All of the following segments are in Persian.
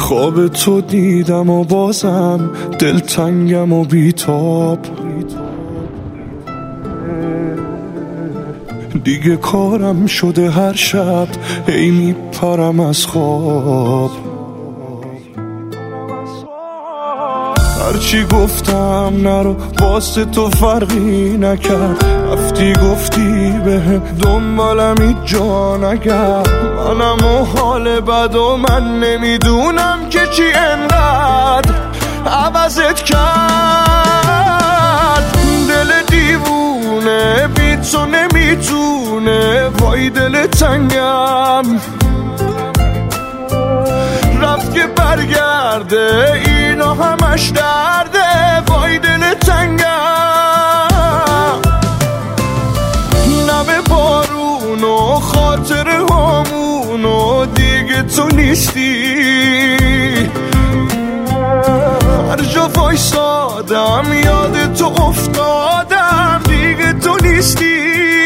خواب تو دیدم و بازم دلتنگم و بیتاب. دیگه کارم شده هر شب هی میپرم از خواب. هرچی گفتم نرو واسه تو فرقی نکرد، رفتی گفتی بهم دنبالم هیچ جا نگرد. منم و حال بد و من نمیدونم که چی انقدر عوضت کرد. دل دیوونه بی تو نمیتونه، وای دل تنگم رفت که برگرده، اینا همش درده، وای دل تنگم. نم بارون و خاطر همون و دیگه تو نیستی. هر جا وایسادم یاد تو افتادم، دیگه تو نیستی.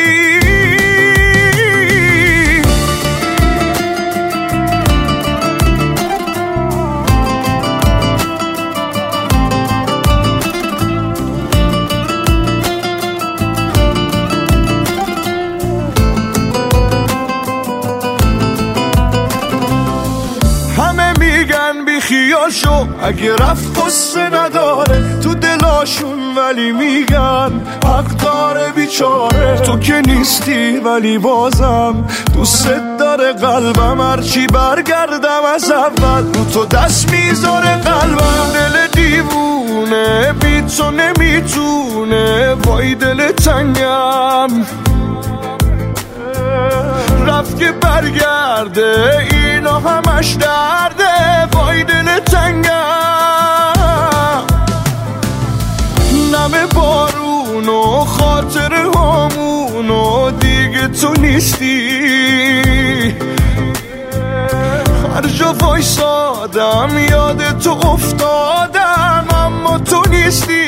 خیال شو اگه رفت قصه نداره تو دلاشون، ولی میگن حق داره بیچاره. تو که نیستی ولی بازم دوست داره قلبم، هرچی برگردم از اول رو تو دست میذاره قلبم. دل دیوونه بی تو نمیتونه، وای دل تنگم رفت که برگرده، اینا همش درده، وای دل تنگم. نم بارون و خاطر همون و دیگه تو نیستی. هر جا وایسادم یاد تو افتادم، اما تو نیستی.